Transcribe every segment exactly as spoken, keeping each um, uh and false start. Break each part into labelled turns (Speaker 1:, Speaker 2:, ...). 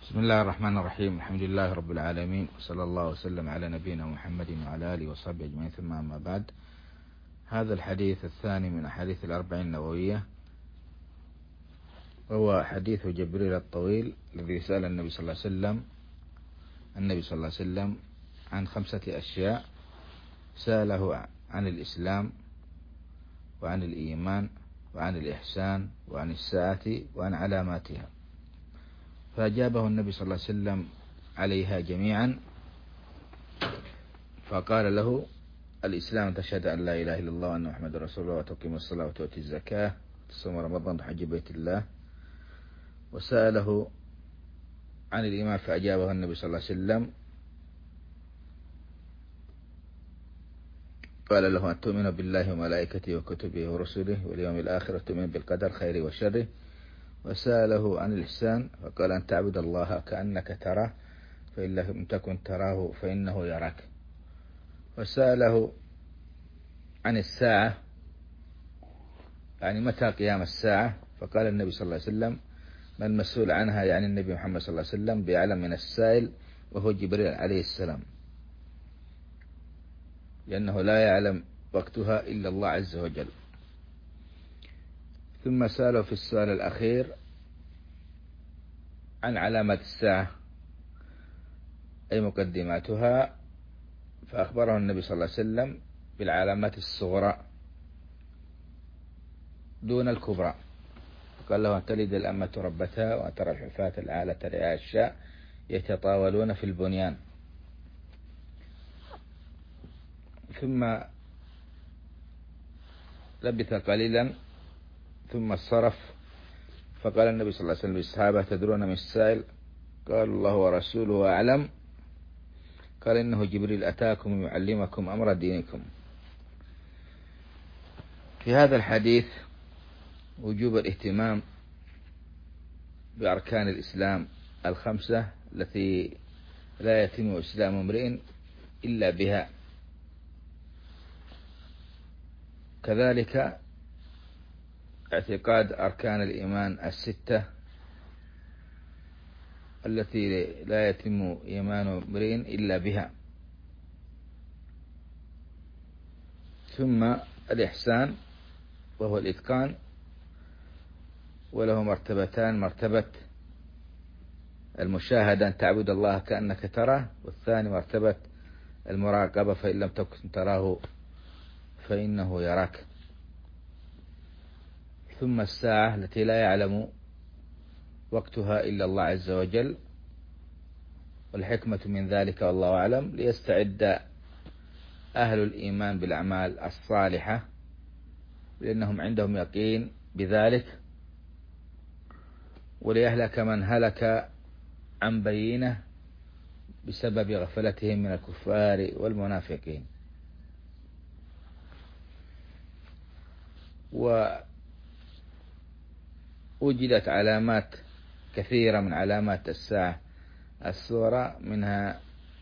Speaker 1: بسم الله الرحمن الرحيم. الحمد لله رب العالمين، وصلى الله وسلم على نبينا محمد وعلى آله وصحبه أجمعين، ثم أما بعد. هذا الحديث الثاني من أحاديث الأربعين النووية، وهو حديث جبريل الطويل الذي سأل النبي صلى الله عليه وسلم النبي صلى الله عليه وسلم عن خمسة أشياء. سأله عن الإسلام، وعن الإيمان، وعن الإحسان، وعن الساعة، وعن علاماتها، فأجابه النبي صلى الله عليه وسلم عليها جميعا، فقال له: الإسلام تشهد أن لا إله إلا الله وأن محمد رسول الله، وتقيم الصلاة وتؤتي الزكاة وتصوم رمضان وحج بيت الله. وسأله عن الإيمان فأجابه النبي صلى الله عليه وسلم، قال له: أن تؤمن بالله وملائكته وكتبه ورسله واليوم الآخر، وتؤمن بالقدر خيره وشره. وسأله عن الإحسان فقال: أن تعبد الله كأنك تراه، فإن لم تكن تراه فإنه يراك. وسأله عن الساعة، يعني متى قيام الساعة، فقال النبي صلى الله عليه وسلم: ما المسؤول عنها، يعني النبي محمد صلى الله عليه وسلم، بأعلم من السائل، وهو جبريل عليه السلام، لأنه لا يعلم وقتها إلا الله عز وجل. ثم سأله في السؤال الأخير عن علامات الساعة، أي مقدماتها، فأخبره النبي صلى الله عليه وسلم بالعلامات الصغرى دون الكبرى. قال له: أن تلد الأمة ربتها، وأن ترى الحفاة العالة رعاء الشاء يتطاولون في البنيان. ثم لبث قليلا ثم انصرف، فقال النبي صلى الله عليه وسلم للصحابة: تدرون من السائل؟ قالوا: الله ورسوله أعلم. قال: إنه جبريل أتاكم يعلمكم أمر دينكم. في هذا الحديث وجوب الاهتمام بأركان الإسلام الخمسة التي لا يتم إسلام امرئ إلا بها، كذلك اعتقاد أركان الإيمان الستة التي لا يتم إيمان امرئ إلا بها، ثم الإحسان وهو الإتقان، وله مرتبتان: مرتبة المشاهدة أن تعبد الله كأنك تراه، والثاني مرتبة المراقبة فإن لم تكن تراه فإنه يراك. ثم الساعة التي لا يعلم وقتها إلا الله عز وجل، والحكمة من ذلك والله أعلم ليستعد أهل الإيمان بالأعمال الصالحة، لأنهم عندهم يقين بذلك، وليهلك من هلك عن بينه بسبب غفلتهم من الكفار والمنافقين. ووجدت علامات كثيرة من علامات الساعة الصغرى، منها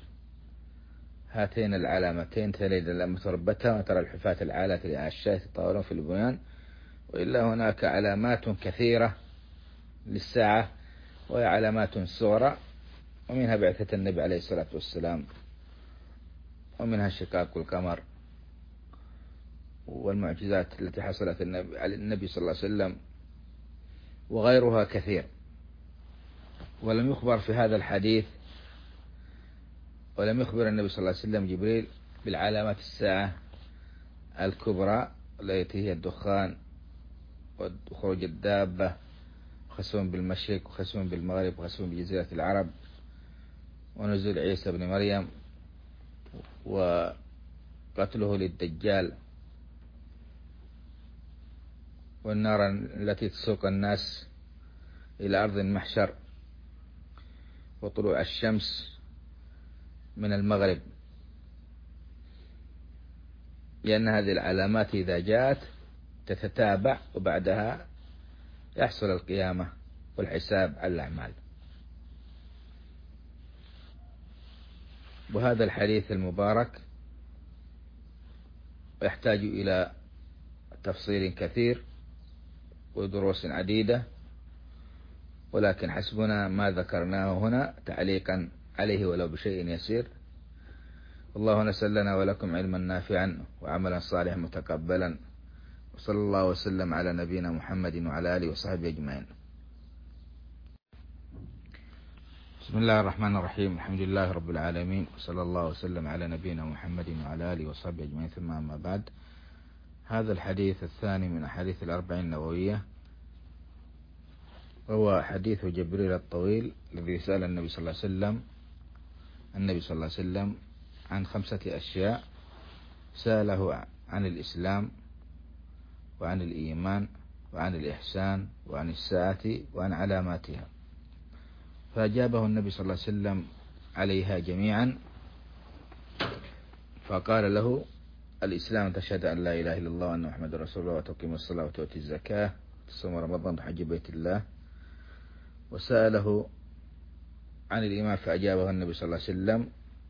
Speaker 1: هاتين العلامتين: تلد الأمة ربتها، وترى الحفاة العالة رعاء الشاة يتطاولون في البنيان. وإلا هناك علامات كثيرة للساعة، وهي علامات صغرى، ومنها بعثة النبي عليه الصلاة والسلام، ومنها شقاق القمر، والمعجزات التي حصلت على النبي صلى الله عليه وسلم، وغيرها كثير. ولم يخبر في هذا الحديث، ولم يخبر النبي صلى الله عليه وسلم جبريل بالعلامات الساعة الكبرى التي هي الدخان، وخروج الدابة، وخسف بالمشرق، وخسف بالمغرب، وخسف بجزيرة العرب، ونزول عيسى بن مريم، وقتله للدجال، والنار التي تسوق الناس إلى أرض المحشر، وطلوع الشمس من المغرب، لأن هذه العلامات إذا جاءت تتتابع، وبعدها يحصل القيامة والحساب على الأعمال. وهذا الحديث المبارك يحتاج إلى تفصيل كثير ودروس عديدة، ولكن حسبنا ما ذكرناه هنا تعليقا عليه ولو بشيء يسير. والله نسأل لنا ولكم علما نافعا وعملا صالحا متقبلا، وصلى الله وسلم على نبينا محمد وعلى آله وصحبه أجمعين. بسم الله الرحمن الرحيم، الحمد لله رب العالمين، وصلى الله وسلم على نبينا محمد وعلى آله وصحبه أجمعين، ثم أما بعد. هذا الحديث الثاني من أحاديث الأربعين النووية، وهو حديث جبريل الطويل الذي سأل النبي صلى الله عليه وسلم النبي صلى الله عليه وسلم عن خمسة أشياء. سأله عن الإسلام وعن الإيمان وعن الإحسان وعن الساعة وعن علاماتها، فأجابه النبي صلى الله عليه وسلم عليها جميعا، فقال له: الإسلام تشهد أن لا إله إلا الله وأن محمد رسول الله، وتقيم الصلاة وتؤتي الزكاة وتصوم رمضان وحج بيت الله. وسأله عن الإيمان فأجابه النبي صلى الله عليه وسلم،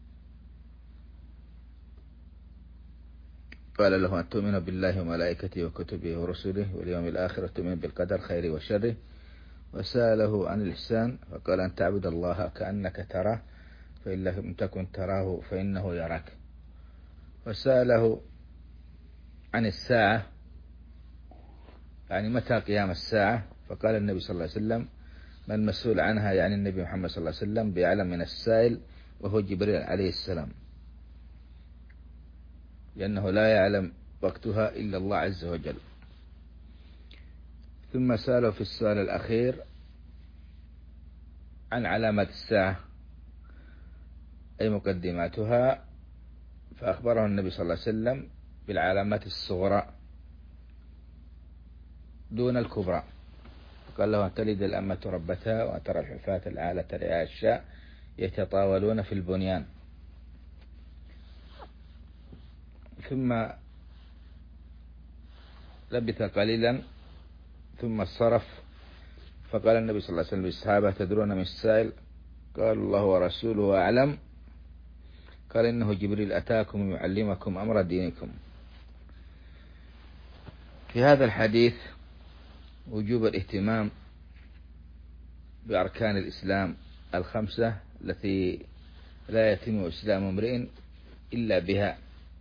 Speaker 1: قال له: أن تؤمن بالله وملائكته وكتبه ورسله واليوم الآخر وتؤمن بالقدر خيره وشره. وسأله عن الإحسان فقال: أن تعبد الله كأنك تراه فإن لم تكن تراه فإنه يراك. وسأله عن الساعة، يعني متى قيام الساعة، فقال النبي صلى الله عليه وسلم: ما المسؤول عنها، يعني النبي محمد صلى الله عليه وسلم، بأعلم من السائل وهو جبريل عليه السلام، لأنه لا يعلم وقتها إلا الله عز وجل. ثم سأله في السؤال الأخير عن علامات الساعة أي مقدماتها، فأخبره النبي صلى الله عليه وسلم بالعلامات الصغرى دون الكبرى، قال له: أن تلد الأمة ربتها وأن ترى الحفاة العالة رعاء الشاء يتطاولون في البنيان. ثم لبث قليلا ثم صرف، فقال النبي صلى الله عليه وسلم للصحابة: تدرون من السائل؟ قالوا: الله ورسوله أعلم. قال: إنه جبريل أتاكم يعلمكم أمر دينكم. في هذا الحديث وجوب الاهتمام بأركان الإسلام الخمسة التي لا يتم إسلام امرئ إلا بها،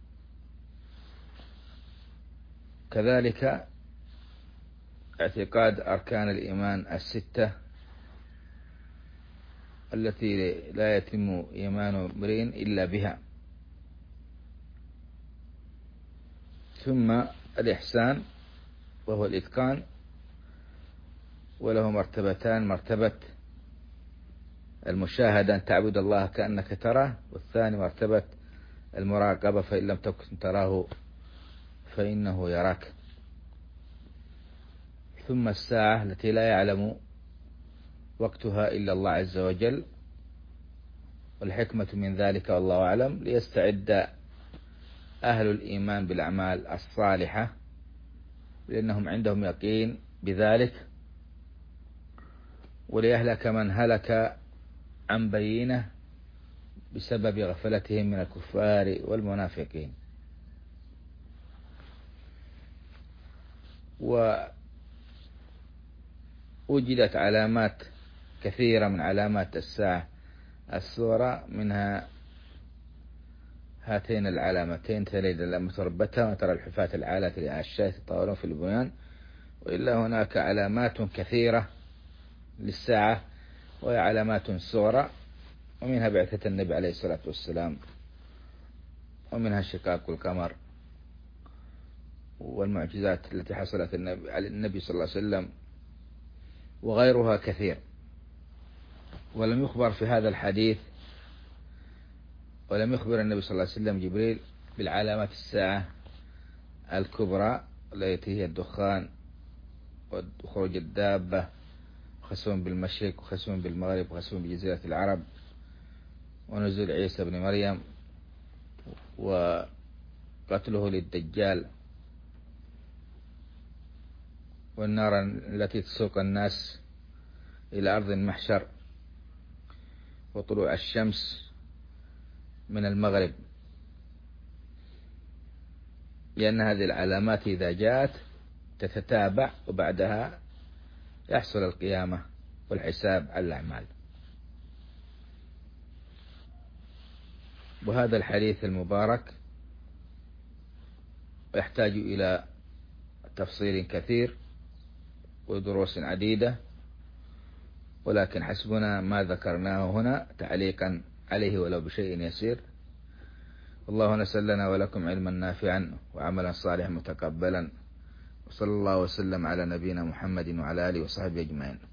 Speaker 1: كذلك اعتقاد أركان الإيمان الستة التي لا يتم إيمان امرئ إلا بها، ثم الإحسان وهو الإتقان، وله مرتبتان: مرتبة المشاهدة أن تعبد الله كأنك تراه، والثاني مرتبة المراقبة فإن لم تكن تراه فإنه يراك. ثم الساعة التي لا يعلم وقتها إلا الله عز وجل، والحكمة من ذلك والله أعلم ليستعد أهل الإيمان بالأعمال الصالحة، لأنهم عندهم يقين بذلك، وليهلك من هلك عن بينه بسبب غفلتهم من الكفار والمنافقين. ووجدت علامات كثيرة من علامات الساعة الصورة، منها هاتين العلامتين: تلد الأمة ربتها وترى الحفاة العالة رعاء الشاة يتطاولون في البنيان. وإلا هناك علامات كثيرة للساعة وهي علامات صغرى، ومنها بعثة النبي عليه الصلاة والسلام، ومنها شقاق القمر، والمعجزات التي حصلت على النبي صلى الله عليه وسلم، وغيرها كثير. ولم يخبر في هذا الحديث ولم يخبر النبي صلى الله عليه وسلم جبريل بالعلامات الساعة الكبرى التي هي الدخان وخروج الدابة وخسف بالمشرق وخسف بالمغرب وخسف بجزيرة العرب ونزول عيسى بن مريم وقتله للدجال والنار التي تسوق الناس إلى أرض المحشر وطلوع الشمس من المغرب، لأن هذه العلامات إذا جاءت تتتابع وبعدها يحصل القيامة والحساب على الأعمال. وهذا الحديث المبارك يحتاج إلى تفصيل كثير ودروس عديدة، ولكن حسبنا ما ذكرناه هنا تعليقا عليه ولو بشيء يسير. الله نسأل لنا ولكم علما نافعا وعملا صالحا متقبلا، وصلى الله وسلم على نبينا محمد وعلى آله وصحبه أجمعين.